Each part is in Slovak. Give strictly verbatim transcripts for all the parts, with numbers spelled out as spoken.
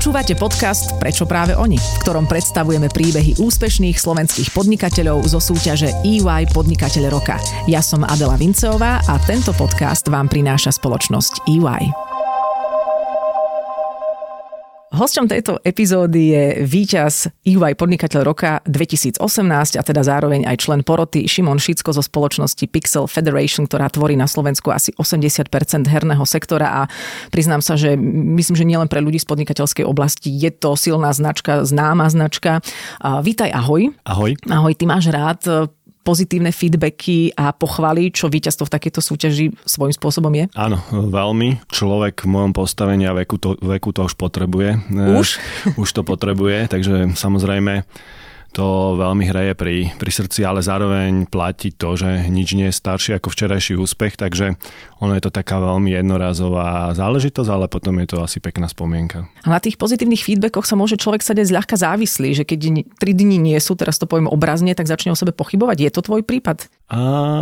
Počúvate podcast Prečo práve oni, v ktorom predstavujeme príbehy úspešných slovenských podnikateľov zo súťaže é vaj Podnikateľ roka. Ja som Adela Vinceová a tento podcast vám prináša spoločnosť é vaj. Hosťom tejto epizódy je víťaz é vaj Podnikateľ roka dvetisícosemnásť a teda zároveň aj člen poroty Šimon Šicko zo spoločnosti Pixel Federation, ktorá tvorí na Slovensku asi osemdesiat percent herného sektora a priznám sa, že myslím, že nielen pre ľudí z podnikateľskej oblasti je to silná značka, známa značka. Vítaj, ahoj. Ahoj. Ahoj, ty máš rád pozitívne feedbacky a pochvaly, čo víťazstvo v takejto súťaži svojím spôsobom je? Áno, veľmi. Človek v mojom postavení a veku to, veku to už potrebuje. Už? Už to potrebuje, takže samozrejme to veľmi hreje pri, pri srdci, ale zároveň platí to, že nič nie je staršie ako včerajší úspech, takže ono je to taká veľmi jednorazová záležitosť, ale potom je to asi pekná spomienka. A na tých pozitívnych feedbackoch sa môže človek stať aj zľahka závislý, že keď tri dni nie sú, teraz to poviem obrazne, tak začne o sebe pochybovať. Je to tvoj prípad? A...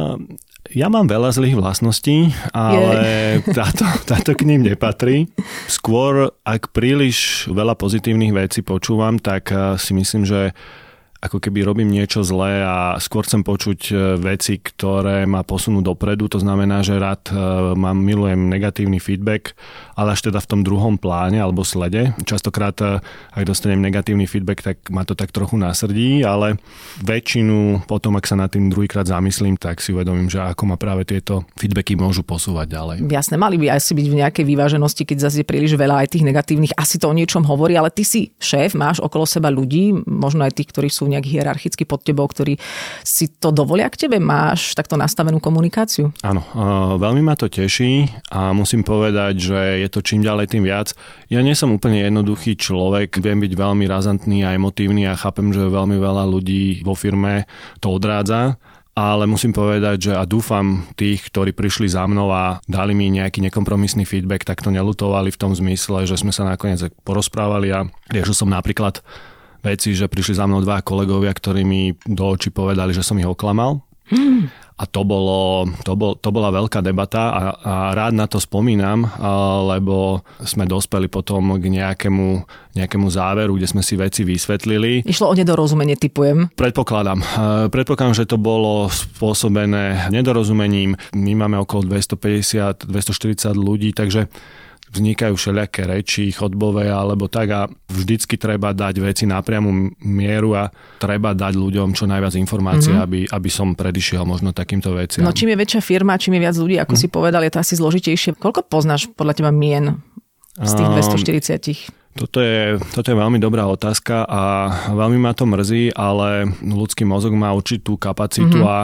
Ja mám veľa zlých vlastností, ale táto, táto k ním nepatrí. Skôr, ak príliš veľa pozitívnych vecí počúvam, tak si myslím, že ako keby robím niečo zlé a skôr chcem počuť veci, ktoré ma posunú dopredu. To znamená, že rád mám, milujem negatívny feedback, ale až teda v tom druhom pláne alebo slede. Častokrát, ak dostanem negatívny feedback, tak ma to tak trochu nasrdí, ale väčšinu potom, ak sa nad tým druhýkrát zamyslím, tak si uvedomím, že ako ma práve tieto feedbacky môžu posúvať ďalej. Jasné, mali by asi byť v nejakej vyváženosti, keď zase je príliš veľa aj tých negatívnych. Asi to o niečom hovorí, ale ty si šéf, máš okolo seba ľudí, možno aj tých, ktorí sú nejak hierarchicky pod tebou, ktorí si to dovolia k tebe? Máš takto nastavenú komunikáciu? Áno, veľmi ma to teší a musím povedať, že je to čím ďalej tým viac. Ja nie som úplne jednoduchý človek, viem byť veľmi razantný a emotívny a chápem, že veľmi veľa ľudí vo firme to odrádza. Ale musím povedať, že a dúfam tých, ktorí prišli za mnou a dali mi nejaký nekompromisný feedback, tak to neľutovali v tom zmysle, že sme sa nakoniec porozprávali a riešil som napríklad veci, že prišli za mnou dva kolegovia, ktorí mi do očí povedali, že som ich oklamal. Hmm. A to, bolo, to, bol, to bola veľká debata a, a rád na to spomínam, lebo sme dospeli potom k nejakému, nejakému záveru, kde sme si veci vysvetlili. Išlo o nedorozumenie, tipujem. Predpokladám. Predpokladám, že to bolo spôsobené nedorozumením. My máme okolo dvestopäťdesiat dvestoštyridsať ľudí, takže vznikajú všelijaké reči, chodbové alebo tak a vždycky treba dať veci na priamu mieru a treba dať ľuďom čo najviac informácií, mm-hmm. aby, aby som predišiel možno takýmto veciam. No čím je väčšia firma, čím je viac ľudí, ako mm. si povedal, je to asi zložitejšie. Koľko poznáš podľa teba mien z tých dvestoštyridsať? Toto je, toto je veľmi dobrá otázka a veľmi ma to mrzí, ale ľudský mozog má určitú kapacitu mm-hmm. a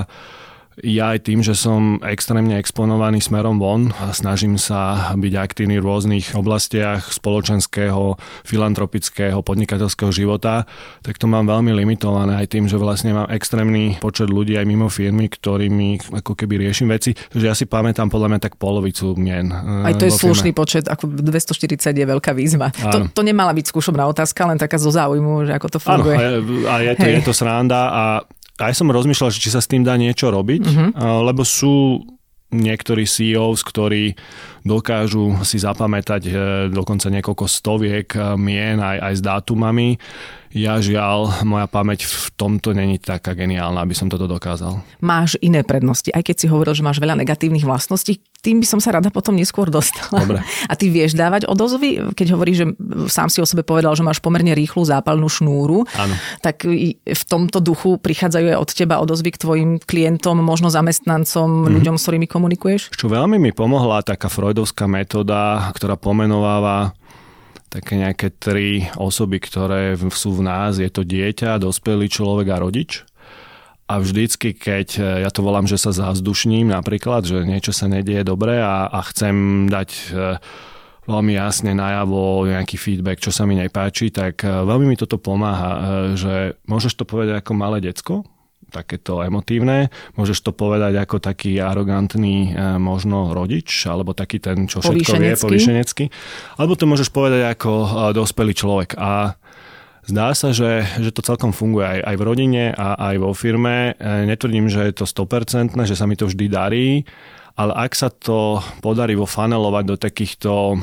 ja aj tým, že som extrémne exponovaný smerom von a snažím sa byť aktívny v rôznych oblastiach spoločenského, filantropického, podnikateľského života, tak to mám veľmi limitované aj tým, že vlastne mám extrémny počet ľudí aj mimo firmy, ktorými ako keby riešim veci. Takže ja si pamätám podľa mňa tak polovicu mien. Aj to je slušný počet, ako dvestoštyridsať je veľká výzva. To, to nemala byť skúšobná otázka, len taká zo záujmu, že ako to funguje. Áno, a je to, je to sranda a aj som rozmýšľal, či sa s tým dá niečo robiť, uh-huh. lebo sú niektorí sí í ós, ktorí dokážu si zapamätať dokonca niekoľko stoviek mien aj, aj s dátumami. Ja žiaľ, moja pamäť v tomto není taká geniálna, aby som toto dokázal. Máš iné prednosti, aj keď si hovoril, že máš veľa negatívnych vlastností, tým by som sa rada potom neskôr dostala. Dobre. A ty vieš dávať odozvy, keď hovoríš, že sám si o sebe povedal, že máš pomerne rýchlu zápalnú šnúru, áno. Tak v tomto duchu prichádzajú aj od teba odozvy k tvojim klientom, možno zamestnancom, mm-hmm. ľuďom, s ktorými komunikuješ? Čo veľmi mi pomohla taká freudovská metóda, ktorá pomenováva také nejaké tri osoby, ktoré sú v nás. Je to dieťa, dospelý človek a rodič. A vždycky, keď ja to volám, že sa zavzdušním napríklad, že niečo sa nedieje dobre a, a chcem dať veľmi jasne najavo nejaký feedback, čo sa mi nepáči, tak veľmi mi toto pomáha, že môžeš to povedať ako malé decko, takéto emotívne. Môžeš to povedať ako taký arogantný možno rodič, alebo taký ten, čo všetko vie, povýšenecký. Alebo to môžeš povedať ako dospelý človek. A zdá sa, že, že to celkom funguje aj, aj v rodine a aj vo firme. Netvrdím, že je to sto percent, že sa mi to vždy darí, ale ak sa to podarí vofanelovať do takýchto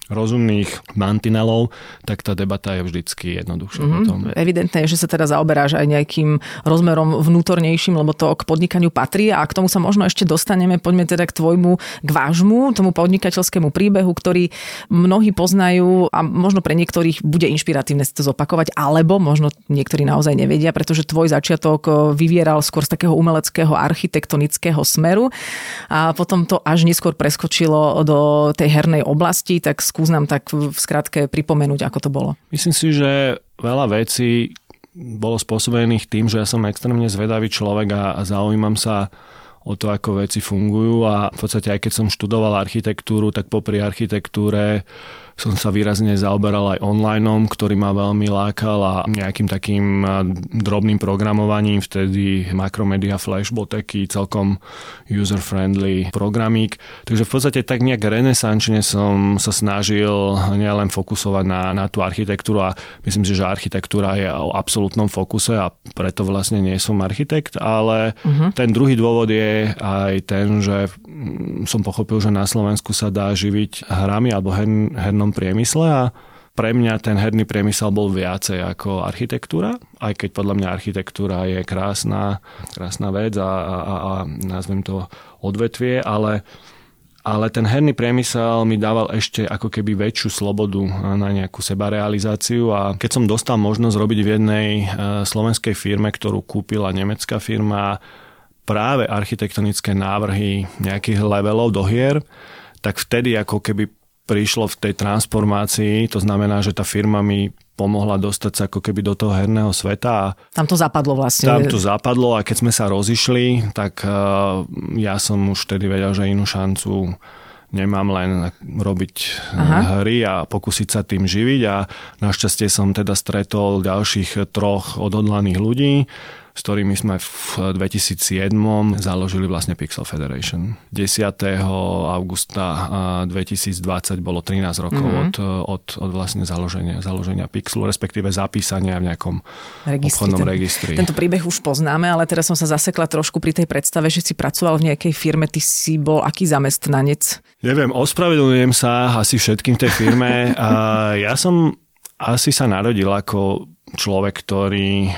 rozumných mantinelov, tak tá debata je vždycky jednoduchšia mm-hmm. potom. Evidentné je, že sa teda zaoberáš aj nejakým rozmerom vnútornejším, lebo to k podnikaniu patrí a k tomu sa možno ešte dostaneme. Poďme teda k tvojmu, k vášmu, tomu podnikateľskému príbehu, ktorý mnohí poznajú a možno pre niektorých bude inšpiratívne si to zopakovať, alebo možno niektorí naozaj nevedia, pretože tvoj začiatok vyvieral skôr z takého umeleckého architektonického smeru a potom to až neskôr preskočilo do tej hernej oblasti, tak skús nám tak v skratke pripomenúť, ako to bolo. Myslím si, že veľa vecí bolo spôsobených tým, že ja som extrémne zvedavý človek a, a zaujímam sa o to, ako veci fungujú a v podstate aj keď som študoval architektúru, tak popri architektúre som sa výrazne zaoberal aj onlineom, ktorý ma veľmi lákal a nejakým takým drobným programovaním, vtedy Macromedia Flash bol taký celkom user-friendly programík. Takže v podstate tak nejak renesančne som sa snažil nielen fokusovať na, na tú architektúru a myslím si, že architektúra je o absolútnom fokuse a preto vlastne nie som architekt, ale uh-huh. ten druhý dôvod je aj ten, že som pochopil, že na Slovensku sa dá živiť hrami alebo her, hernou priemysle a pre mňa ten herný priemysel bol viacej ako architektúra, aj keď podľa mňa architektúra je krásna, krásna vec a, a, a nazvem to odvetvie, ale, ale ten herný priemysel mi dával ešte ako keby väčšiu slobodu na nejakú sebarealizáciu a keď som dostal možnosť robiť v jednej slovenskej firme, ktorú kúpila nemecká firma, práve architektonické návrhy nejakých levelov do hier, tak vtedy ako keby prišlo v tej transformácii, to znamená, že tá firma mi pomohla dostať sa ako keby do toho herného sveta. Tam to zapadlo vlastne. Tam to zapadlo a keď sme sa rozišli, tak uh, ja som už vtedy vedel, že inú šancu nemám len robiť Aha. hry a pokúsiť sa tým živiť a našťastie som teda stretol ďalších troch odhodlaných ľudí, s ktorými sme v dvetisícsedem založili vlastne Pixel Federation. desiateho augusta dvetisícdvadsať bolo trinásť rokov mm-hmm. od, od, od vlastne založenia, založenia Pixelu, respektíve zapísania v nejakom registri, obchodnom ten, registri. Tento príbeh už poznáme, ale teraz som sa zasekla trošku pri tej predstave, že si pracoval v nejakej firme, ty si bol aký zamestnanec? Neviem, ospravedlňujem sa asi všetkým v tej firme. Ja som asi sa narodil ako človek, ktorý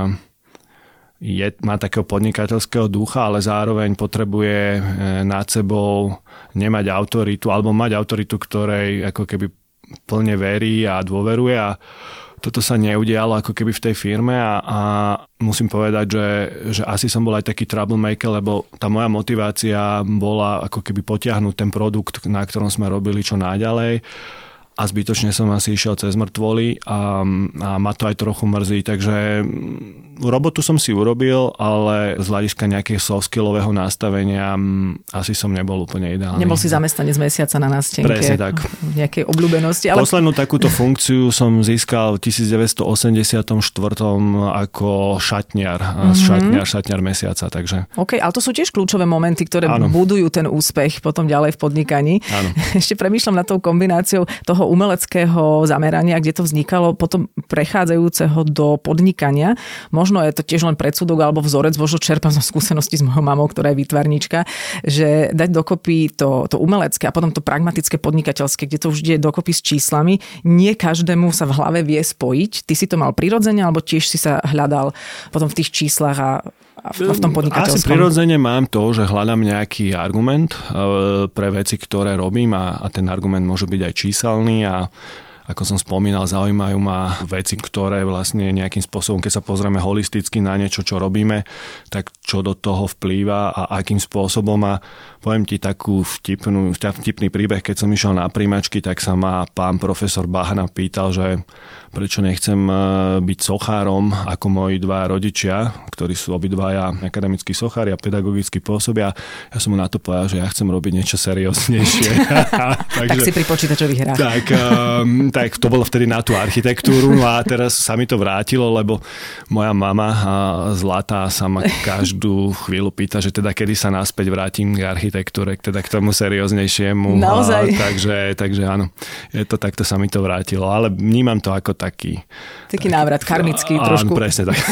Je, má takého podnikateľského ducha, ale zároveň potrebuje nad sebou nemať autoritu, alebo mať autoritu, ktorej ako keby plne verí a dôveruje a toto sa neudialo ako keby v tej firme a, a musím povedať, že, že asi som bol aj taký troublemaker, lebo tá moja motivácia bola ako keby potiahnuť ten produkt, na ktorom sme robili čo najďalej. A zbytočne som asi išiel cez mŕtvoly a, a ma to aj trochu mrzí, takže robotu som si urobil, ale z hľadiska nejakého soft skillového nastavenia asi som nebol úplne ideálny. Nebol si zamestnanec mesiaca na nástenke. Presne tak. Nejakej obľúbenosti. Ale... Poslednú takúto funkciu som získal v devätnásťstoosemdesiatštyri ako šatniar, mm-hmm. šatniar, šatniar mesiaca, takže. OK, ale to sú tiež kľúčové momenty, ktoré Áno. budujú ten úspech potom ďalej v podnikaní. Áno. Ešte premýšľam nad tou kombináciou toho umeleckého zamerania, kde to vznikalo potom prechádzajúceho do podnikania. Možno je to tiež len predsudok alebo vzorec, možno čerpám zo skúsenosti s mojou mamou, ktorá je výtvarníčka, že dať dokopy to, to umelecké a potom to pragmatické podnikateľské, kde to už ide dokopy s číslami, nie každému sa v hlave vie spojiť. Ty si to mal prirodzene, alebo tiež si sa hľadal potom v tých číslach a a v tom podnikateľskom? Asi prirodzene mám to, že hľadám nejaký argument pre veci, ktoré robím a, a ten argument môže byť aj číselný a ako som spomínal, zaujímajú ma veci, ktoré vlastne nejakým spôsobom, keď sa pozrieme holisticky na niečo, čo robíme, tak čo do toho vplýva a akým spôsobom. A poviem ti takú vtipnú, vtipný príbeh, keď som išiel na príjmačky, tak sa ma pán profesor Bahna pýtal, že prečo nechcem byť sochárom ako moji dva rodičia, ktorí sú obidvaja akademickí sochári a pedagogicky pôsobia. Ja som mu na to povedal, že ja chcem robiť niečo serióznejšie. Takže, tak si pri počítačových hrách. Tak, um, tak to bolo vtedy na tú architektúru a teraz sa mi to vrátilo, lebo moja mama Zlatá sa ma každú chvíľu pýta, že teda kedy sa naspäť vrátim k architektúre, teda k tomu serióznejšiemu. Naozaj. A, takže, takže áno, je to takto sa mi to vrátilo, ale vnímam to ako taký... Taký návrat karmický trošku. Áno, presne tak.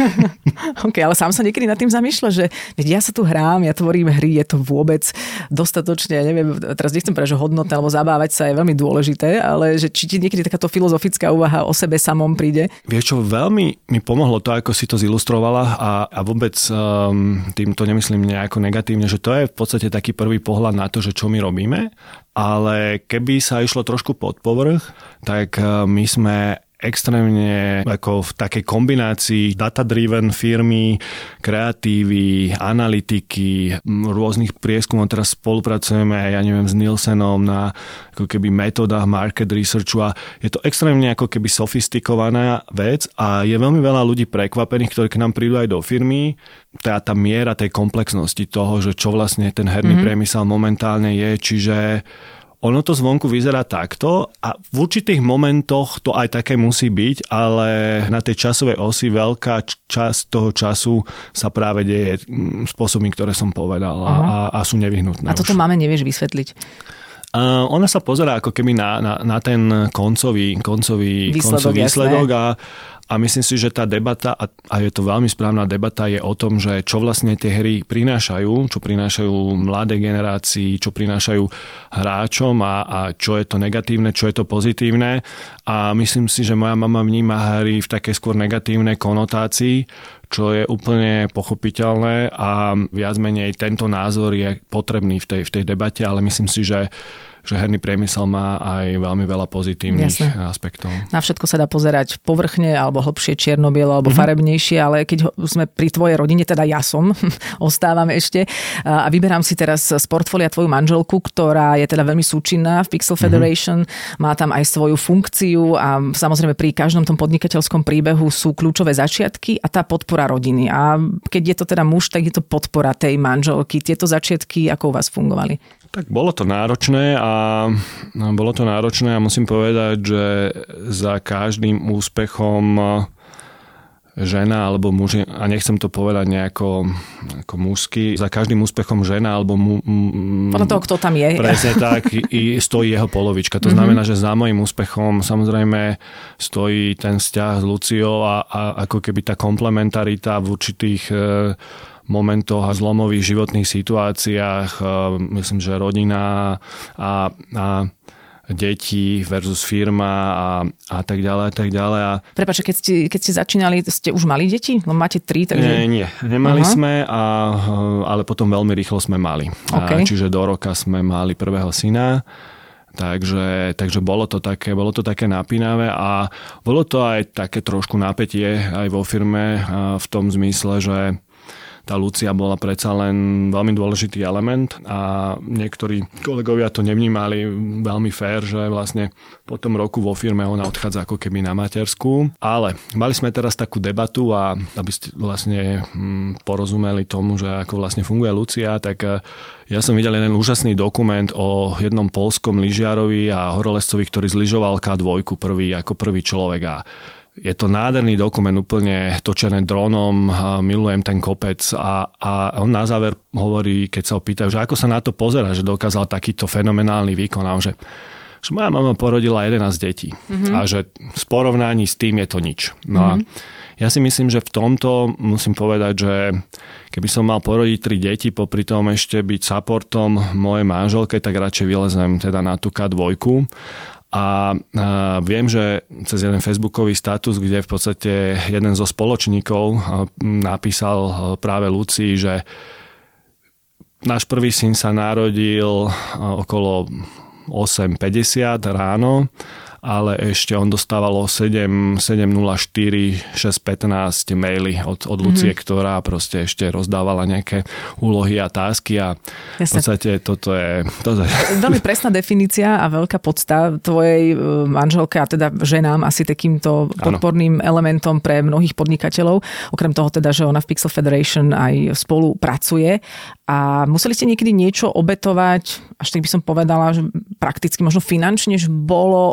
OK, ale sám sa niekedy nad tým zamýšľa, že ja sa tu hrám, ja tvorím hry, je to vôbec dostatočne, neviem, teraz nechcem povedať, že hodnotné, alebo zabávať sa je veľmi dôležité, ale že či ti niekedy takáto filozofická úvaha o sebe samom príde? Vieš čo, veľmi mi pomohlo to, ako si to zilustrovala a, a vôbec um, týmto nemyslím nejako negatívne, že to je v podstate taký prvý pohľad na to, že čo my robíme, ale keby sa išlo trošku pod povrch, tak my sme extrémne ako v takej kombinácii data-driven firmy, kreatívy, analytiky, rôznych prieskumov. Teraz spolupracujeme, ja neviem, s Nielsenom na ako keby metodách market researchu a je to extrémne ako keby sofistikovaná vec a je veľmi veľa ľudí prekvapených, ktorí k nám prídu aj do firmy. Tá, tá miera tej komplexnosti toho, že čo vlastne ten herný mm-hmm. priemysel momentálne je, čiže ono to zvonku vyzerá takto a v určitých momentoch to aj také musí byť, ale na tej časovej osi veľká časť toho času sa práve deje spôsobmi, ktoré som povedal a, a sú nevyhnutné. A toto už. Máme nevieš vysvetliť? Uh, ona sa pozerá ako keby na, na, na ten koncový, koncový výsledok, koncový výsledok a, a myslím si, že tá debata, a, a je to veľmi správna debata, je o tom, že čo vlastne tie hry prinášajú, čo prinášajú mladé generácii, čo prinášajú hráčom a, a čo je to negatívne, čo je to pozitívne. A myslím si, že moja mama vníma hry v takej skôr negatívnej konotácii, čo je úplne pochopiteľné a viac menej tento názor je potrebný v tej, v tej debate, ale myslím si, že že herný priemysel má aj veľmi veľa pozitívnych Jasne. aspektov. Na všetko sa dá pozerať povrchne, alebo hlbšie, čierno-bielo, alebo mm-hmm. farebnejšie, ale keď sme pri tvojej rodine, teda ja som, ostávam ešte a vyberám si teraz z portfólia tvoju manželku, ktorá je teda veľmi súčinná v Pixel Federation, mm-hmm. má tam aj svoju funkciu a samozrejme pri každom tom podnikateľskom príbehu sú kľúčové začiatky a tá podpora rodiny. A keď je to teda muž, tak je to podpora tej manželky. Tieto začiatky, ako u vás fungovali? Tak bolo to náročné a bolo to náročné a musím povedať, že za každým úspechom žena alebo muž, a nechcem to povedať nejako ako mužsky, za každým úspechom žena alebo mu, m, podľa toho, kto tam je. Presne tak, i stojí jeho polovička. To mm-hmm. znamená, že za mojím úspechom samozrejme stojí ten vzťah s Luciou a, a ako keby tá komplementarita v určitých e, momentoch a zlomových životných situáciách, myslím, že rodina a, a deti versus firma a, a tak ďalej a tak ďalej. A... Prepáč, keď ste, keď ste začínali, ste už mali deti? No máte tri, takže... Nie, nie, nemali uh-huh. sme, a, ale potom veľmi rýchlo sme mali. Okay. A, čiže do roka sme mali prvého syna. Takže, takže bolo to také, bolo to také napínavé a bolo to aj také trošku napätie aj vo firme v tom zmysle, že tá Lucia bola predsa len veľmi dôležitý element a niektorí kolegovia to nevnímali veľmi fér, že vlastne po tom roku vo firme ona odchádza ako keby na matersku. Ale mali sme teraz takú debatu a aby ste vlastne porozumeli tomu, že ako vlastne funguje Lucia, tak ja som videl jeden úžasný dokument o jednom poľskom lyžiarovi a horolezcovi, ktorý zlyžoval ká dva prvý ako prvý človek a je to nádherný dokument, úplne točený dronom, milujem ten kopec a, a on na záver hovorí, keď sa ho pýtajú, že ako sa na to pozerá, že dokázal takýto fenomenálny výkon a že, že moja mama porodila jedenásť detí mm-hmm. a že v porovnaní s tým je to nič. No mm-hmm. a ja si myslím, že v tomto musím povedať, že keby som mal porodiť tri deti, popri tom ešte byť supportom mojej manželke, tak radšej vylezem teda na tú ká dva. A viem, že cez jeden facebookový status, kde v podstate jeden zo spoločníkov napísal práve Lucii, že náš prvý syn sa narodil okolo osem päťdesiat ráno, ale ešte on dostával o sedem nula štyri šesť pätnásť maily od, od Lucie, mm-hmm. ktorá proste ešte rozdávala nejaké úlohy a tásky a Jasne. v podstate toto je... Toto je... Veľmi presná definícia a veľká podsta tvojej manželke a teda ženám asi takýmto podporným ano. elementom pre mnohých podnikateľov. Okrem toho teda, že ona v Pixel Federation aj spolu pracuje a museli ste niekedy niečo obetovať, až tak by som povedala, že prakticky možno finančne, že bolo obdobie,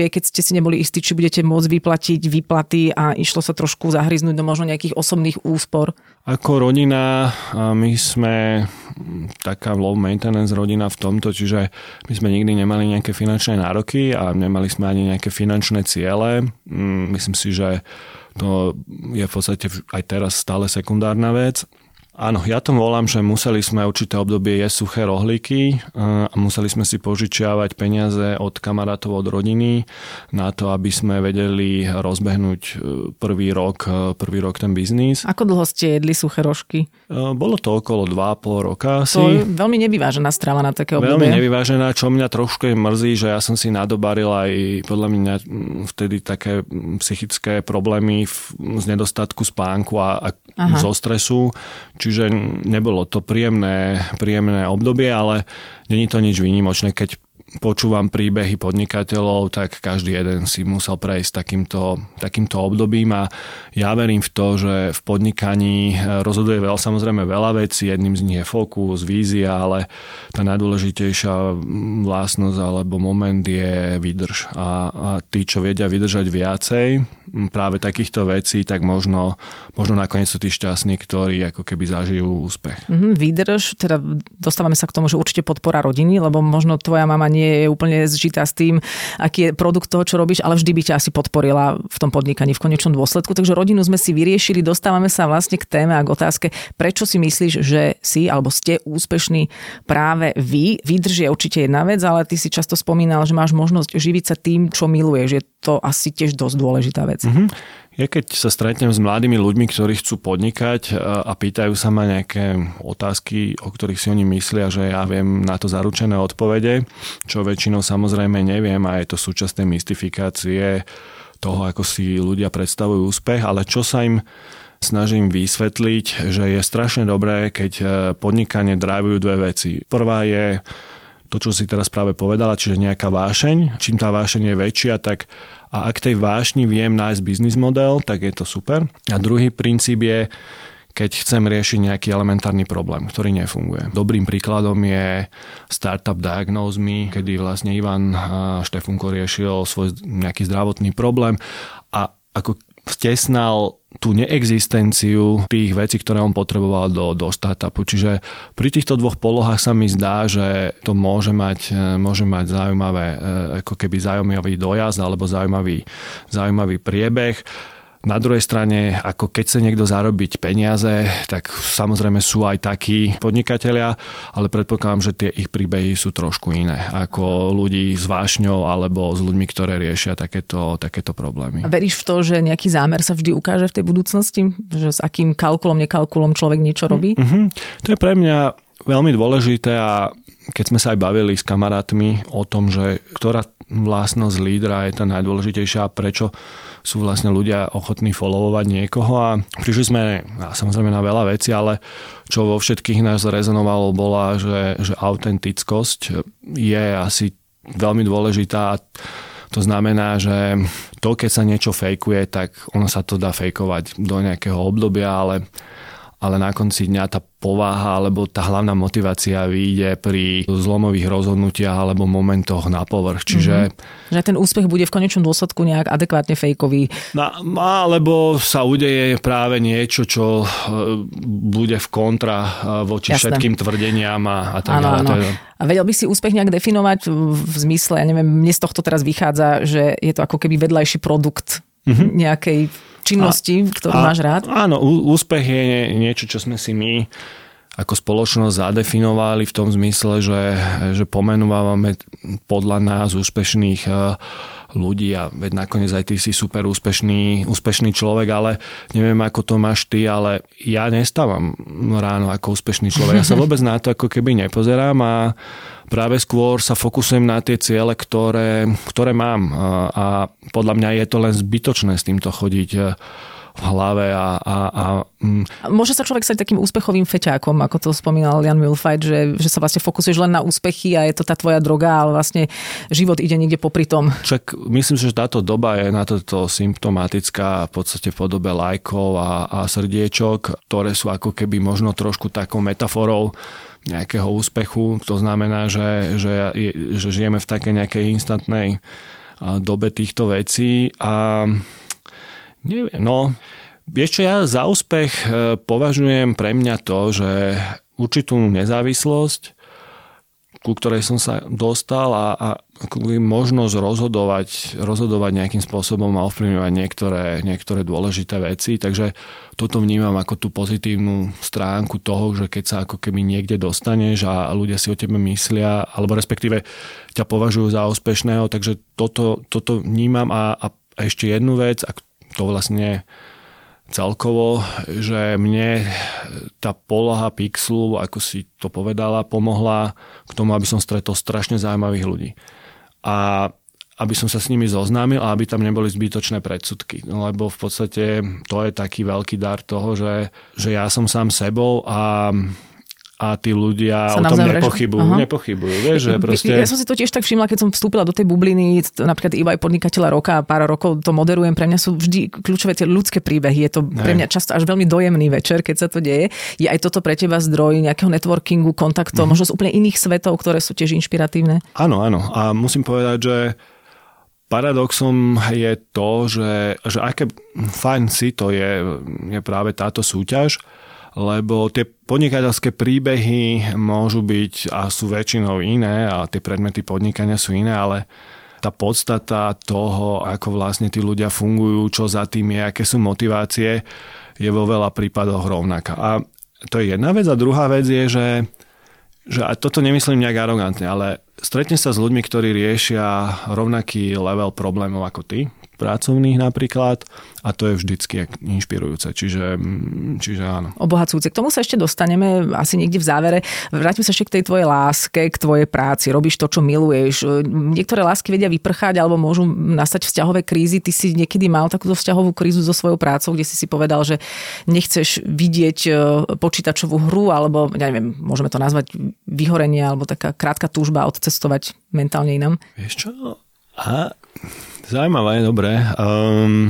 obdobie, keď ste si neboli istí, či budete môcť vyplatiť výplaty a išlo sa trošku zahryznúť do možno nejakých osobných úspor? Ako rodina, my sme taká low maintenance rodina v tomto, čiže my sme nikdy nemali nejaké finančné nároky a nemali sme ani nejaké finančné ciele. Myslím si, že to je v podstate aj teraz stále sekundárna vec. Áno, ja to volám, že museli sme určité obdobie jesť suché rohlíky a museli sme si požičiavať peniaze od kamarátov, od rodiny na to, aby sme vedeli rozbehnúť prvý rok, prvý rok ten biznis. Ako dlho ste jedli suché rožky? Bolo to okolo dva a pol roka asi. To je veľmi nevyvážená strava na také obdobie. Veľmi nevyvážená, čo mňa trošku mrzí, že ja som si nadobaril aj podľa mňa vtedy také psychické problémy z nedostatku spánku a, a zo stresu. Čiže nebolo to príjemné, príjemné obdobie, ale není to nič výnimočné. Keď počúvam príbehy podnikateľov, tak každý jeden si musel prejsť takýmto, takýmto obdobím a ja verím v to, že v podnikaní rozhoduje veľa, samozrejme veľa vecí, jedným z nich je fokus, vízia, ale tá najdôležitejšia vlastnosť alebo moment je výdrž. A, a tí, čo vedia vydržať viacej práve takýchto vecí, tak možno, možno nakoniec sú tí šťastní, ktorí ako keby zažijú úspech. Mm-hmm, výdrž, teda dostávame sa k tomu, že určite podpora rodiny, lebo možno tvoja mama nie je úplne zžitá s tým, aký je produkt toho, čo robíš, ale vždy by ťa asi podporila v tom podnikaní v konečnom dôsledku. Takže rodinu sme si vyriešili, dostávame sa vlastne k téme a k otázke, prečo si myslíš, že si alebo ste úspešní práve vy. Výdrž je určite jedna vec, ale ty si často spomínal, že máš možnosť živiť sa tým, čo miluješ. Je to asi tiež dosť dôležitá vec. Mm-hmm. Ja keď sa stretnem s mladými ľuďmi, ktorí chcú podnikať a pýtajú sa ma nejaké otázky, o ktorých si oni myslia, že ja viem na to zaručené odpovede, čo väčšinou samozrejme neviem a je to súčasť tej mystifikácie toho, ako si ľudia predstavujú úspech, ale čo sa im snažím vysvetliť, že je strašne dobré, keď podnikanie drivujú dve veci. Prvá je to, čo si teraz práve povedala, čiže nejaká vášeň. Čím tá vášeň je väčšia, tak a ak tej vášni viem nájsť biznis model, tak je to super. A druhý princíp je, keď chcem riešiť nejaký elementárny problém, ktorý nefunguje. Dobrým príkladom je Startup Diagnose Me, kedy vlastne Ivan Štefunko riešil svoj nejaký zdravotný problém a ako stesnal tú neexistenciu tých vecí, ktoré on potreboval do, do startupu. Čiže pri týchto dvoch polohách sa mi zdá, že to môže mať, môže mať zaujímavé, ako keby zaujímavý dojazd alebo zaujímavý, zaujímavý priebeh. Na druhej strane, ako keď sa niekto zarobiť peniaze, tak samozrejme sú aj takí podnikatelia, ale predpokladám, že tie ich príbehy sú trošku iné ako ľudí s vášňou alebo s ľuďmi, ktoré riešia takéto, takéto problémy. A veríš v to, že nejaký zámer sa vždy ukáže v tej budúcnosti? Že s akým kalkulom, nekalkulom človek niečo robí? Mm-hmm. To je pre mňa veľmi dôležité a keď sme sa aj bavili s kamarátmi o tom, že ktorá vlastnosť lídra je tá najdôležitejšia a prečo sú vlastne ľudia ochotní followovať niekoho a prišli sme a samozrejme na veľa vecí, ale čo vo všetkých nás rezonovalo bola, že, že autentickosť je asi veľmi dôležitá. To znamená, že to, keď sa niečo fejkuje, tak ono sa to dá fejkovať do nejakého obdobia, ale ale na konci dňa tá povaha alebo tá hlavná motivácia vyjde pri zlomových rozhodnutiach alebo momentoch na povrch. Čiže mm-hmm. Že ten úspech bude v konečnom dôsledku nejak adekvátne fejkový. No, alebo sa udeje práve niečo, čo bude v kontra voči Jasné. všetkým tvrdeniam a, a tak ďalej. A vedel by si úspech nejak definovať v zmysle, ja neviem, mne z tohto teraz vychádza, že je to ako keby vedľajší produkt mm-hmm. nejakej činnosti, a, ktorú a, máš rád? Áno, úspech je niečo, čo sme si my ako spoločnosť zadefinovali v tom zmysle, že, že pomenúvame podľa nás úspešných ľudí a veď nakoniec aj ty si super úspešný, úspešný človek, ale neviem, ako to máš ty, ale ja nestávam ráno ako úspešný človek. Ja sa vôbec na to ako keby nepozerám a práve skôr sa fokusujem na tie ciele, ktoré, ktoré mám a, a podľa mňa je to len zbytočné s týmto chodiť v hlave a... a, a mm. Môže sa človek stať takým úspechovým feťákom, ako to spomínal Jan Mühlfeit, že, že sa vlastne fokusuješ len na úspechy a je to tá tvoja droga, ale vlastne život ide niekde popri tom. Však myslím si, že táto doba je na toto symptomatická v podstate v podobe lajkov a, a srdiečok, ktoré sú ako keby možno trošku takou metaforou nejakého úspechu. To znamená, že, že, že žijeme v takej nejakej instantnej dobe týchto vecí a neviem, no vieš čo, ja za úspech považujem pre mňa to, že určitú nezávislosť, ku ktorej som sa dostal a, a možnosť rozhodovať, rozhodovať nejakým spôsobom a ovplyvňovať niektoré, niektoré dôležité veci. Takže toto vnímam ako tú pozitívnu stránku toho, že keď sa ako keby niekde dostaneš a ľudia si o tebe myslia, alebo respektíve ťa považujú za úspešného, takže toto, toto vnímam a, a ešte jednu vec, a to vlastne celkovo, že mne tá poloha Pixelu, ako si to povedala, pomohla k tomu, aby som stretol strašne zaujímavých ľudí. A aby som sa s nimi zoznámil a aby tam neboli zbytočné predsudky. Lebo v podstate to je taký veľký dar toho, že, že ja som sám sebou a a tí ľudia sa o tom nepochybujú. nepochybujú vieš, že proste... Ja som si to tiež tak všimla, keď som vstúpila do tej bubliny, napríklad í vaj podnikateľa roka a pár rokov to moderujem, pre mňa sú vždy kľúčové tie ľudské príbehy. Je to pre mňa často až veľmi dojemný večer, keď sa to deje. Je aj toto pre teba zdroj nejakého networkingu, kontaktov, mm. možno z úplne iných svetov, ktoré sú tiež inšpiratívne? Áno, áno. A musím povedať, že paradoxom je to, že, že aké fajn si to je, je práve táto súťaž, lebo tie podnikateľské príbehy môžu byť a sú väčšinou iné a tie predmety podnikania sú iné, ale tá podstata toho, ako vlastne tí ľudia fungujú, čo za tým je, aké sú motivácie, je vo veľa prípadoch rovnaká. A to je jedna vec. A druhá vec je, že, že a toto nemyslím nejak arogantne, ale stretne sa s ľuďmi, ktorí riešia rovnaký level problémov ako ty, pracovných napríklad, a to je vždycky inšpirujúce, čiže, čiže áno. Obohacujúce. K tomu sa ešte dostaneme asi niekde v závere. Vráťme sa ešte k tej tvojej láske, k tvojej práci. Robíš to, čo miluješ. Niektoré lásky vedia vyprchať alebo môžu nastať vzťahové krízy. Ty si niekedy mal takúto vzťahovú krízu so svojou prácou, kde si si povedal, že nechceš vidieť počítačovú hru alebo, ja neviem, môžeme to nazvať vyhorenie alebo taká krátka túžba odcestovať mentálne inam. Vieš čo? Aha. Zaujímavé, dobré. Um,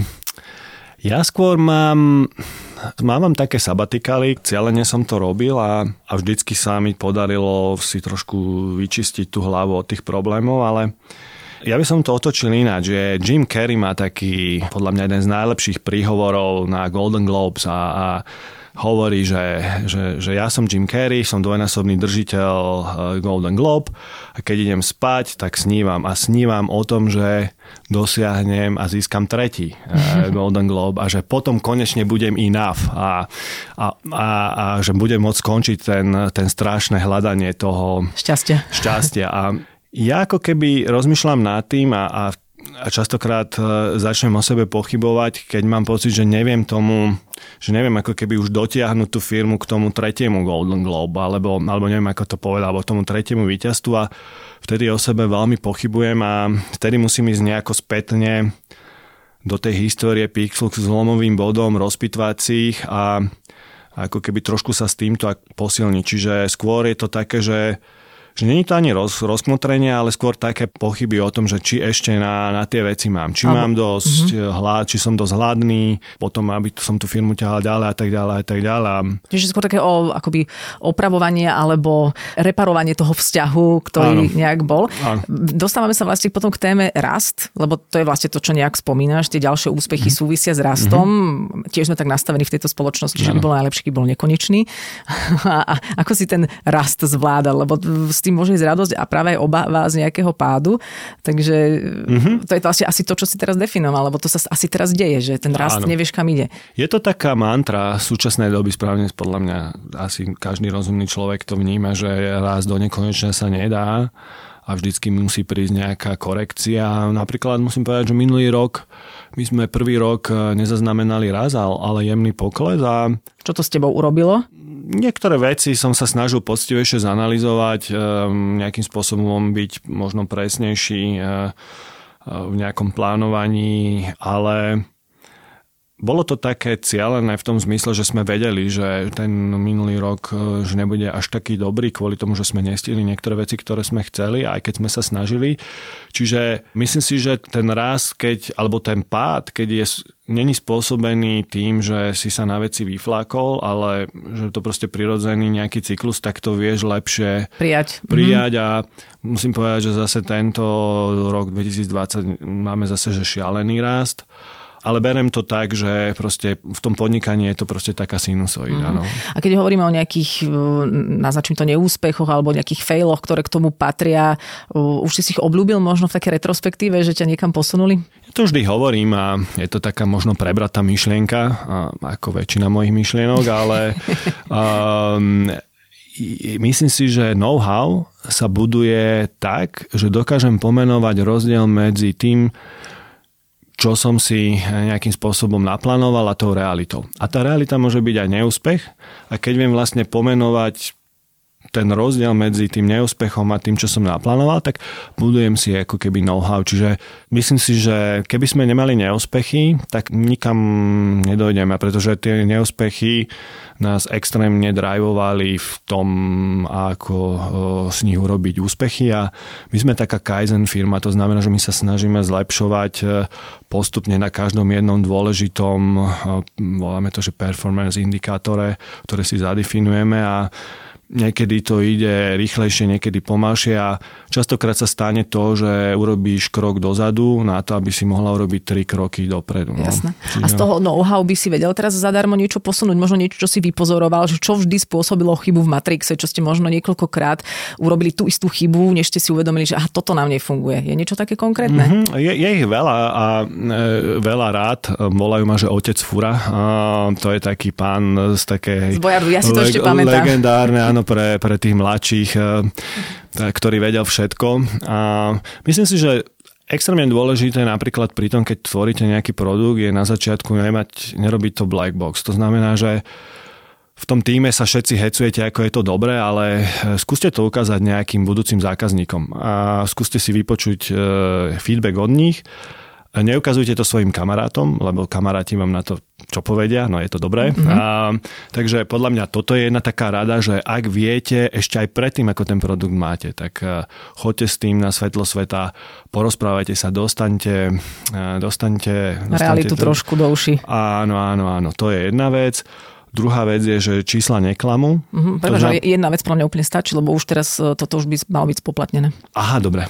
ja skôr mám, mám také sabatikály, cieľene som to robil a, a vždycky sa mi podarilo si trošku vyčistiť tú hlavu od tých problémov, ale ja by som to otočil ináč, že Jim Carrey má taký, podľa mňa jeden z najlepších príhovorov na Golden Globes a, a hovorí, že, že, že ja som Jim Carrey, som dvojnásobný držiteľ Golden Globe a keď idem spať, tak snívam a snívam o tom, že dosiahnem a získam tretí Golden Globe a že potom konečne budem enough a, a, a, a že budem môcť skončiť ten, ten strašné hľadanie toho šťastia. šťastia. A ja ako keby rozmýšľam nad tým a, a a častokrát začnem o sebe pochybovať, keď mám pocit, že neviem tomu, že neviem ako keby už dotiahnuť tú firmu k tomu tretiemu Golden Globe, alebo, alebo neviem ako to povedať, alebo tomu tretiemu víťazstvu a vtedy o sebe veľmi pochybujem a vtedy musím ísť nejako spätne do tej histórie Pixelu k zlomovým bodom, rozpitvacích a ako keby trošku sa s týmto posilniť. Čiže skôr je to také, že že nie je to ani roz, rozkmotrenie, ale skôr také pochyby o tom, že či ešte na, na tie veci mám. Či alebo, mám dosť uh-huh. hlad, či som dosť hladný, potom aby som tú firmu ťahal ďalej a tak ďalej a tak ďalej. Čiže skôr také o, akoby opravovanie alebo reparovanie toho vzťahu, ktorý áno. nejak bol. Áno. Dostávame sa vlastne potom k téme rast, lebo to je vlastne to, čo nejak spomínaš. Tie ďalšie úspechy uh-huh. súvisia s rastom. Uh-huh. Tiež sme tak nastavení v tejto spoločnosti, áno. že by bol najlepší, keď bol nekonečný. A ako si ten rast zvládal? Lebo tým môže ísť radosť a práve aj obáva z nejakého pádu. Takže mm-hmm. to je to asi, asi to, čo si teraz definoval, lebo to sa asi teraz deje, že ten rast áno. nevieš, kam ide. Je to taká mantra súčasnej doby, správne podľa mňa asi každý rozumný človek to vníma, že rast do nekonečna sa nedá a vždycky musí prísť nejaká korekcia. Napríklad musím povedať, že minulý rok my sme prvý rok nezaznamenali rast, ale jemný pokles. A čo to s tebou urobilo? Niektoré veci som sa snažil poctivejšie zanalizovať, nejakým spôsobom byť možno presnejší v nejakom plánovaní, ale bolo to také cielené v tom zmysle, že sme vedeli, že ten minulý rok že nebude až taký dobrý kvôli tomu, že sme nestihli niektoré veci, ktoré sme chceli, aj keď sme sa snažili. Čiže myslím si, že ten rast, keď, alebo ten pád, keď je, není spôsobený tým, že si sa na veci vyflákol, ale že to proste prirodzený nejaký cyklus, tak to vieš lepšie prijať. prijať mm. A musím povedať, že zase tento rok dvetisícdvadsať máme zase že šialený rast. Ale berem to tak, že proste v tom podnikaní je to proste taká sinusoida. Mm. No. A keď hovoríme o nejakých, naznačím to, neúspechoch alebo nejakých failoch, ktoré k tomu patria, už si si ich obľúbil možno v takej retrospektíve, že ťa niekam posunuli? Ja to vždy hovorím a je to taká možno prebratá myšlienka, ako väčšina mojich myšlienok, ale um, myslím si, že know-how sa buduje tak, že dokážem pomenovať rozdiel medzi tým, čo som si nejakým spôsobom naplánoval a tou realitou. A tá realita môže byť aj neúspech. A keď viem vlastne pomenovať ten rozdiel medzi tým neúspechom a tým, čo som naplánoval, tak budujem si ako keby know-how. Čiže myslím si, že keby sme nemali neúspechy, tak nikam nedojdeme, pretože tie neúspechy nás extrémne drivovali v tom, ako z nich urobiť úspechy a my sme taká Kaizen firma, to znamená, že my sa snažíme zlepšovať postupne na každom jednom dôležitom, voláme to, že performance indikátore, ktoré si zadefinujeme a niekedy to ide rýchlejšie, niekedy pomalšie a častokrát sa stane to, že urobíš krok dozadu na to, aby si mohla urobiť tri kroky dopredu. No. Jasné. A z toho know-how by si vedel teraz zadarmo niečo posunúť, možno niečo, čo si vypozoroval, že čo vždy spôsobilo chybu v Matrixe, čo ste možno niekoľkokrát urobili tú istú chybu, než ste si uvedomili, že aha, toto nám nefunguje. Je niečo také konkrétne? Mm-hmm. Je, je ich veľa a e, veľa rád. Volajú ma, že otec Fura. A to je taký pán z takej... Z Bojardu, ja si to leg- ešte pamätám. Legendárne, áno, pre, pre tých mladších, ktorý vedel všetko. A myslím si, že extrémne dôležité napríklad pri tom, keď tvoríte nejaký produkt, je na začiatku nemať, nerobiť to black box. To znamená, že v tom týme sa všetci hecujete, ako je to dobré, ale skúste to ukázať nejakým budúcim zákazníkom a skúste si vypočuť feedback od nich. Neukazujte to svojim kamarátom, lebo kamaráti vám na to čo povedia, no je to dobré. Mm-hmm. A, takže podľa mňa toto je jedna taká rada, že ak viete ešte aj predtým, ako ten produkt máte, tak choďte s tým na svetlo sveta, porozprávajte sa, dostaňte, dostaňte, dostaňte realitu to, trošku do uši. Áno, áno, áno, to je jedna vec. Druhá vec je, že čísla neklamú. Mm-hmm, pretože to, jedna vec pre mňa úplne stačí, lebo už teraz toto už by malo byť spoplatnené. Aha, dobre.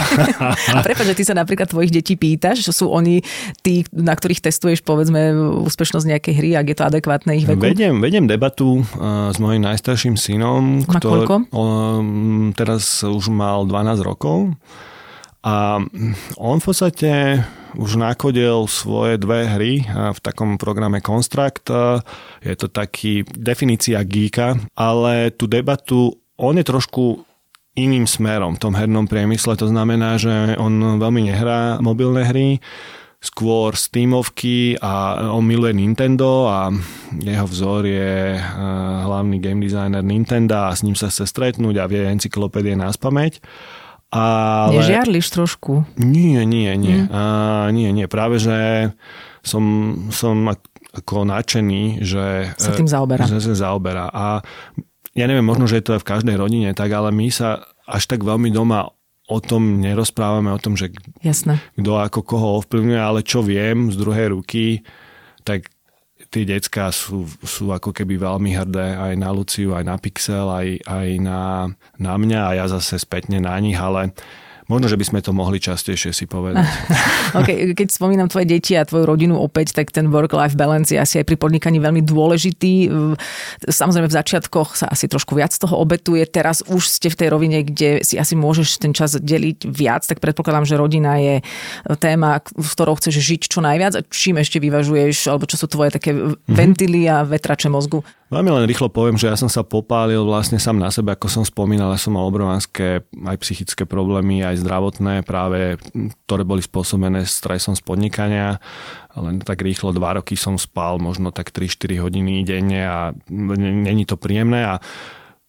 A prepáč, že ty sa napríklad tvojich detí pýtaš, že sú oni tí, na ktorých testuješ, povedzme, úspešnosť nejakej hry, ak je to adekvátne ich veku? Vediem, vediem debatu uh, s mojím najstarším synom. Má koľko? On teraz už mal dvanásť rokov. A on v podstate už nakodil svoje dve hry v takom programe Construct. Je to taký definícia geeka, ale tú debatu on je trošku iným smerom v tom hernom priemysle. To znamená, že on veľmi nehrá mobilné hry, skôr Steamovky a on miluje Nintendo a jeho vzor je hlavný game designer Nintendo a s ním sa chce stretnúť a vie encyklopédie naspamäť. Ale... Nežiarliš trošku? Nie, nie, nie. Mm. A, nie, nie. Práve, že som, som ako nadšený, že sa tým zaoberá. Že sa zaoberá. A ja neviem, možno, že je to aj v každej rodine tak, ale my sa až tak veľmi doma o tom nerozprávame, o tom, že Jasné. kto ako koho ovplyvňuje, ale čo viem z druhej ruky, tak tí decká sú, sú ako keby veľmi hrdé aj na Luciu, aj na Pixel, aj, aj na, na mňa a ja zase spätne na nich, ale možno, že by sme to mohli častejšie si povedať. Okay, keď spomínam tvoje deti a tvoju rodinu opäť, tak ten work-life balance je asi aj pri podnikaní veľmi dôležitý. Samozrejme v začiatkoch sa asi trošku viac toho obetuje. Teraz už ste v tej rovine, kde si asi môžeš ten čas deliť viac, tak predpokladám, že rodina je téma, v ktorou chceš žiť čo najviac. A čím ešte vyvažuješ, alebo čo sú tvoje také mm-hmm. ventily a vetrače mozgu? Veľmi len rýchlo poviem, že ja som sa popálil vlastne sám na sebe, ako som spomínal, ja som mal obrovské aj psychické problémy, aj zdravotné, práve ktoré boli spôsobené stresom z podnikania. Len tak rýchlo dva roky som spal možno tak tri štyri hodiny denne a není to príjemné a, a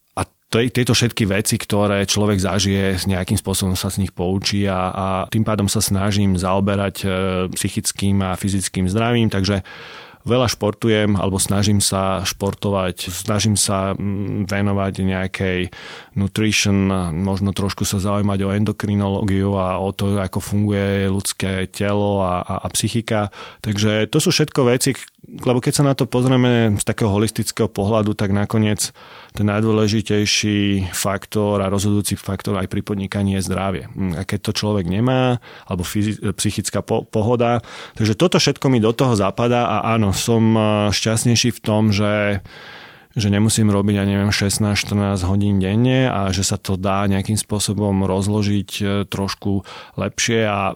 tieto všetky veci, ktoré človek zažije, nejakým spôsobom sa z nich poučí a, a tým pádom sa snažím zaoberať psychickým a fyzickým zdravím, takže veľa športujem, alebo snažím sa športovať, snažím sa venovať nejakej nutrition, možno trošku sa zaujímať o endokrinológiu a o to, ako funguje ľudské telo a, a, a psychika. Takže to sú všetko veci, lebo keď sa na to pozrieme z takého holistického pohľadu, tak nakoniec ten najdôležitejší faktor a rozhodujúci faktor aj pri podnikaní je zdravie. A keď to človek nemá, alebo fyzi- psychická po- pohoda. Takže toto všetko mi do toho zapadá a áno, som šťastnejší v tom, že že nemusím robiť, ja neviem, šestnásť štrnásť hodín denne a že sa to dá nejakým spôsobom rozložiť trošku lepšie a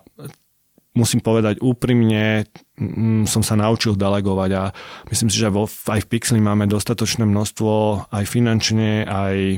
musím povedať úprimne, som sa naučil delegovať a myslím si, že vo, aj v Pixli máme dostatočné množstvo aj finančne, aj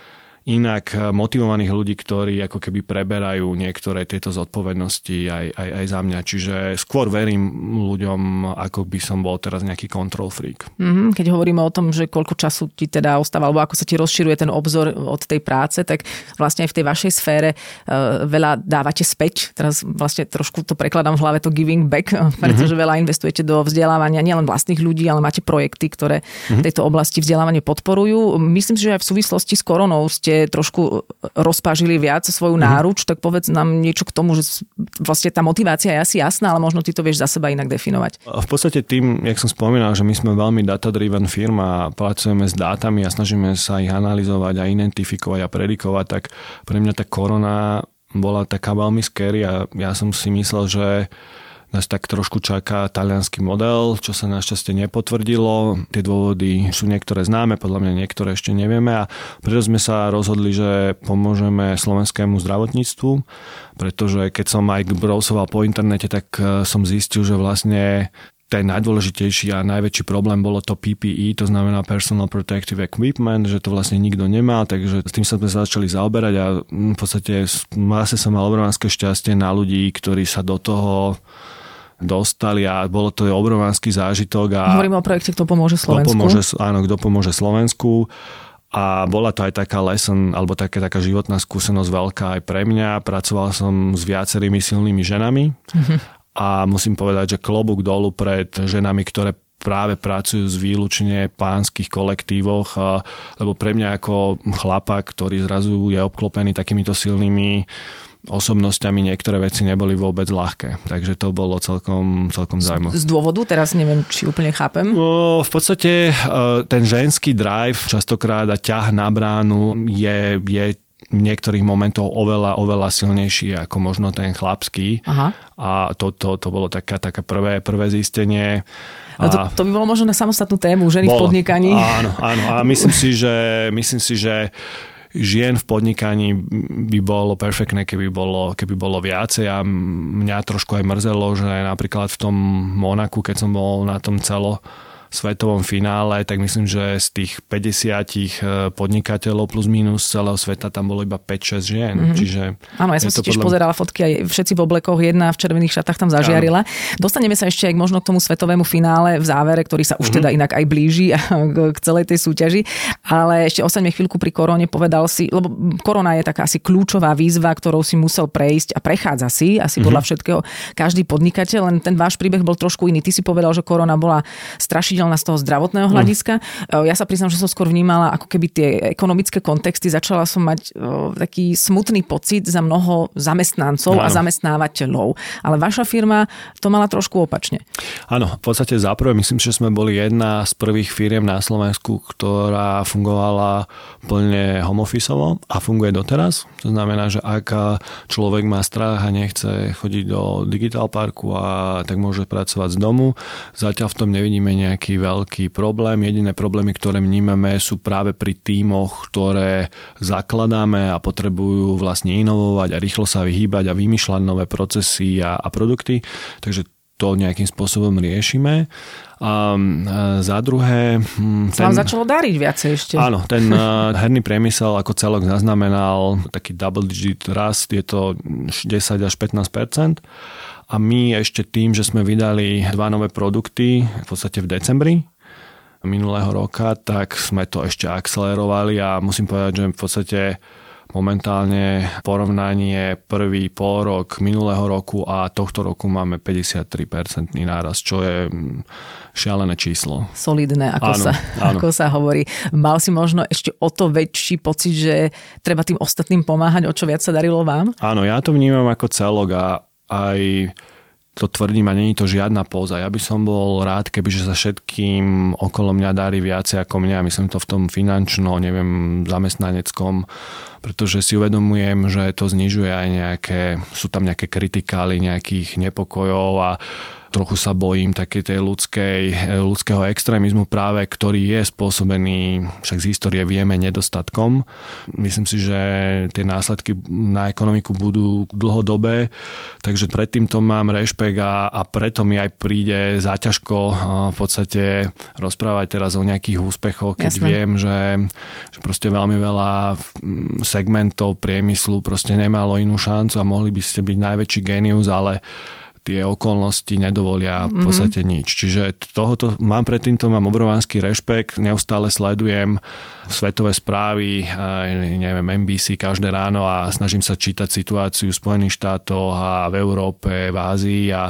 inak motivovaných ľudí, ktorí ako keby preberajú niektoré tieto zodpovednosti aj, aj, aj za mňa. Čiže skôr verím ľuďom, ako by som bol teraz nejaký control freak. Mm-hmm. Keď hovoríme o tom, že koľko času ti teda ostáva, alebo ako sa ti rozširuje ten obzor od tej práce, tak vlastne aj v tej vašej sfére uh, veľa dávate späť. Teraz vlastne trošku to prekladám v hlave to giving back, pretože mm-hmm. veľa investujete do vzdelávania nielen vlastných ľudí, ale máte projekty, ktoré mm-hmm. v tejto oblasti vzdelávanie podporujú. Myslím si, že aj v súvislosti s koronou ste trošku rozpážili viac svoju náruč, tak povedz nám niečo k tomu, že vlastne tá motivácia je asi jasná, ale možno ty to vieš za seba inak definovať. V podstate tým, jak som spomínal, že my sme veľmi data-driven firma a pracujeme s dátami a snažíme sa ich analyzovať a identifikovať a predikovať, tak pre mňa tá korona bola taká veľmi scary a ja som si myslel, že nás tak trošku čaká taliansky model, čo sa našťastie nepotvrdilo. Tie dôvody sú niektoré známe, podľa mňa niektoré ešte nevieme a preto sme sa rozhodli, že pomôžeme slovenskému zdravotníctvu, pretože keď som aj browsoval po internete, tak som zistil, že vlastne ten najdôležitejší a najväčší problém bolo to P P E, to znamená Personal Protective Equipment, že to vlastne nikto nemá, takže s tým sa sme začali zaoberať a v podstate zase som mal obrovské šťastie na ľudí, ktorí sa do toho dostali a bolo to obrovský zážitok. A hovoríme o projekte Kto pomôže Slovensku. Kto pomôže, áno, Kto pomôže Slovensku. A bola to aj taká lesson, alebo taká, taká životná skúsenosť veľká aj pre mňa. Pracoval som s viacerými silnými ženami mm-hmm. a musím povedať, že klobúk dolu pred ženami, ktoré práve pracujú z výlučne pánskych kolektívoch, lebo pre mňa ako chlapa, ktorý zrazu je obklopený takýmito silnými osobnosťami, niektoré veci neboli vôbec ľahké. Takže to bolo celkom, celkom zaujímavé. Z dôvodu? Teraz neviem, či úplne chápem. No, v podstate ten ženský drive častokrát a ťah na bránu je, je v niektorých momentoch oveľa, oveľa silnejší ako možno ten chlapský. Aha. A to, to, to bolo taká, taká prvé, prvé zistenie. A to, to by bolo možno na samostatnú tému, ženy bolo, v podnikaní. Áno, áno. A myslím si, že, myslím si, že žien v podnikaní by bolo perfektné, keby bolo, keby bolo viacej a mňa trošku aj mrzelo, že napríklad v tom Monaku, keď som bol na tom celo svetovom finále, tak myslím, že z tých päťdesiat podnikateľov plus minus celého sveta tam bolo iba päť šesť žien. Mm-hmm. Čiže áno, ja som si tiež podľa... pozerala fotky, aj všetci v oblekoch, jedna v červených šatách tam zažiarila. Áno. Dostaneme sa ešte aj možno k tomu svetovému finále v závere, ktorý sa už mm-hmm. teda inak aj blíži k celej tej súťaži. Ale ešte ostaňme chvíľku pri korone, povedal si, lebo korona je taká asi kľúčová výzva, ktorou si musel prejsť a prechádza si, asi mm-hmm. podľa všetkého každý podnikateľ, len ten váš príbeh bol trošku iný. Ty si povedal, že korona bola strašidelná z toho zdravotného hľadiska. Mm. Ja sa priznám, že som skôr vnímala ako keby tie ekonomické kontexty. Začala som mať o, taký smutný pocit za mnoho zamestnancov Áno. a zamestnávateľov. Ale vaša firma to mala trošku opačne. Áno, v podstate záprve myslím, že sme boli jedna z prvých firiem na Slovensku, ktorá fungovala plne home officeovo a funguje doteraz. To znamená, že ak človek má strach a nechce chodiť do Digital Parku a tak môže pracovať z domu, zatiaľ v tom nevidíme nejaký veľký problém. Jediné problémy, ktoré vnímame, sú práve pri tímoch, ktoré zakladáme a potrebujú vlastne inovovať a rýchlo sa vyhýbať a vymýšľať nové procesy a, a produkty. Takže to nejakým spôsobom riešime. A za druhé... Ten, vám začalo dariť viacej ešte. Áno, ten herný priemysel ako celok zaznamenal taký double digit rast, je to desať až pätnásť percent. A my ešte tým, že sme vydali dva nové produkty v podstate v decembri, minulého roka, tak sme to ešte akcelerovali a musím povedať, že v podstate momentálne porovnanie prvý pôrok minulého roku a tohto roku máme päťdesiattri percent nárast, čo je šialené číslo. Solidné, ako, áno, sa, áno. ako sa hovorí. Mal si možno ešte o to väčší pocit, že treba tým ostatným pomáhať, o čo viac sa darilo vám? Áno, ja to vnímam ako celok a aj to tvrdím a není to žiadna póza. Ja by som bol rád, kebyže sa všetkým okolo mňa darí viacej ako mňa. Myslím to v tom finančno, neviem, zamestnaneckom, pretože si uvedomujem, že to znižuje aj nejaké, sú tam nejaké kritikály nejakých nepokojov a trochu sa bojím takej tej ľudskej, ľudského extrémizmu práve, ktorý je spôsobený, však z histórie vieme, nedostatkom. Myslím si, že tie následky na ekonomiku budú dlhodobé, takže predtým to mám rešpekt a, a preto mi aj príde záťažko v podstate rozprávať teraz o nejakých úspechoch, keď Jasne. viem, že, že proste veľmi veľa segmentov priemyslu proste nemalo inú šancu a mohli by ste byť najväčší génius, ale tie okolnosti nedovolia v podstate mm-hmm. nič. Čiže tohoto mám pred týmto, mám obrovský rešpekt, neustále sledujem svetové správy, neviem, em bí sí každé ráno a snažím sa čítať situáciu v Spojených štátoch a v Európe, v Ázii a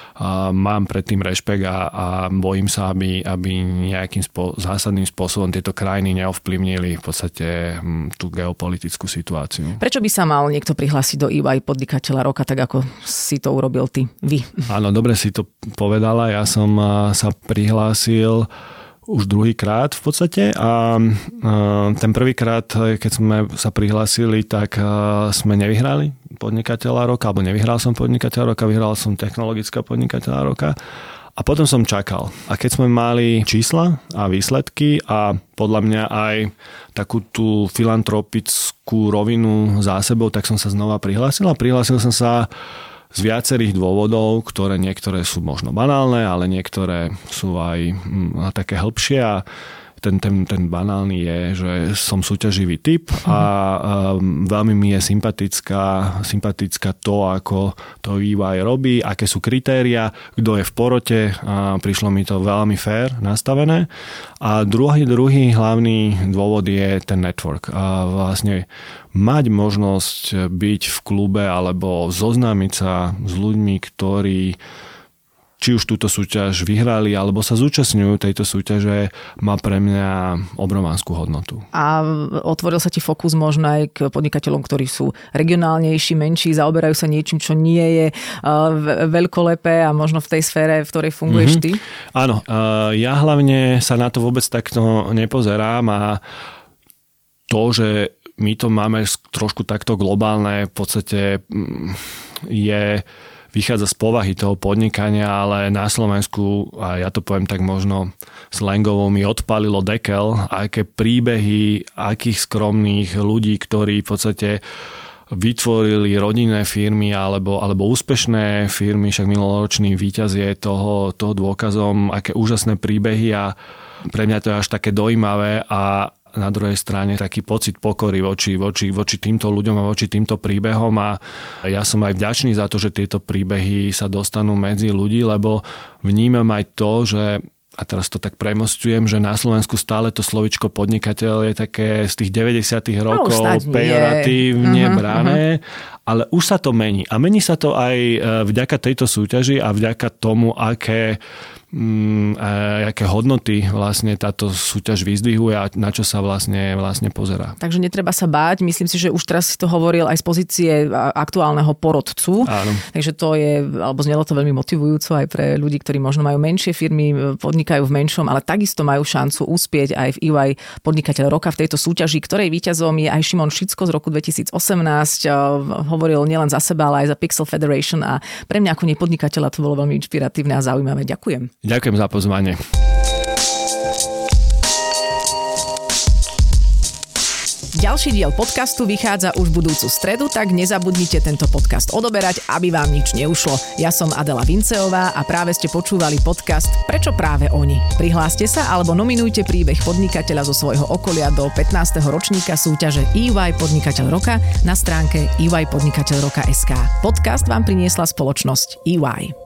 A mám predtým rešpekt a, a bojím sa, aby, aby nejakým spo, zásadným spôsobom tieto krajiny neovplyvnili v podstate tú geopolitickú situáciu. Prečo by sa mal niekto prihlásiť do í vaj podnikateľa roka, tak ako si to urobil ty, vy? Áno, dobre si to povedala. Ja som sa prihlásil už druhýkrát v podstate a ten prvýkrát, keď sme sa prihlásili, tak sme nevyhrali podnikateľa roka, alebo nevyhral som podnikateľa roka, vyhral som technologického podnikateľa roka a potom som čakal. A keď sme mali čísla a výsledky a podľa mňa aj takú tú filantropickú rovinu za sebou, tak som sa znova prihlásil a prihlásil som sa z viacerých dôvodov, ktoré niektoré sú možno banálne, ale niektoré sú aj hm, také hĺbšie a ten, ten, ten banálny je, že som súťaživý typ a um, veľmi mi je sympatická, sympatická to, ako to í vaj robí, aké sú kritéria, kto je v porote a prišlo mi to veľmi fair nastavené. A druhý, druhý hlavný dôvod je ten network. A vlastne mať možnosť byť v klube alebo zoznámiť sa s ľuďmi, ktorí či už túto súťaž vyhrali, alebo sa zúčastňujú tejto súťaže, má pre mňa obrovskú hodnotu. A otvoril sa ti fokus možno aj k podnikateľom, ktorí sú regionálnejší, menší, zaoberajú sa niečím, čo nie je veľkolepé a možno v tej sfére, v ktorej funguješ mm-hmm. ty? Áno, ja hlavne sa na to vôbec takto nepozerám a to, že my to máme trošku takto globálne, v podstate je vychádza z povahy toho podnikania, ale na Slovensku, a ja to poviem tak možno slangovo, mi odpalilo dekel, aké príbehy, akých skromných ľudí, ktorí v podstate vytvorili rodinné firmy alebo, alebo úspešné firmy, však minuloročný víťaz je toho, toho dôkazom, aké úžasné príbehy a pre mňa to je až také dojímavé a na druhej strane taký pocit pokory voči, voči, voči týmto ľuďom a voči týmto príbehom a ja som aj vďačný za to, že tieto príbehy sa dostanú medzi ľudí, lebo vnímam aj to, že a teraz to tak premostujem, že na Slovensku stále to slovičko podnikateľ je také z tých deväťdesiatych rokov no, pejoratívne uh-huh, brané, uh-huh. ale už sa to mení. A mení sa to aj vďaka tejto súťaži a vďaka tomu, aké Mm, aké hodnoty vlastne táto súťaž vyzdvihuje a na čo sa vlastne, vlastne pozerá. Takže netreba sa báť. Myslím si, že už teraz si to hovoril aj z pozície aktuálneho porodcu. Áno. Takže to je, alebo znelo to veľmi motivujúco aj pre ľudí, ktorí možno majú menšie firmy, podnikajú v menšom, ale takisto majú šancu uspieť aj v í vaj podnikateľ roka v tejto súťaži, ktorej víťazom je aj Šimon Šicko z roku dvetisícosemnásť. Hovoril nielen za seba, ale aj za Pixel Federation a pre mňa ako nepodnikateľa to bolo veľmi inšpiratívne a zaujímavé. Ďakujem. Ďakujem za pozvanie. Ďalší diel podcastu vychádza už budúcu stredu, tak nezabudnite tento podcast odoberať, aby vám nič neušlo. Ja som Adela Vinceová a práve ste počúvali podcast Prečo práve oni? Prihláste sa alebo nominujte príbeh podnikateľa zo svojho okolia do pätnásteho ročníka súťaže í vaj Podnikateľ roka na stránke í vaj podnikateľ roka bodka es ká. Podcast vám priniesla spoločnosť í vaj.